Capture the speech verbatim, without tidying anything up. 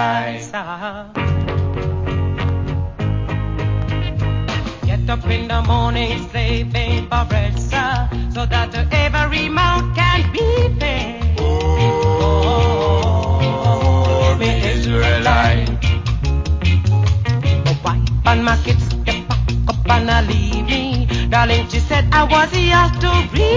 rise. Get up in the morning, slaving for bread, sir, so that every mouth can be fed. Oh, me Israelite. My wife and my kids, they pack up and I leave me. Darling, she said I was here to read.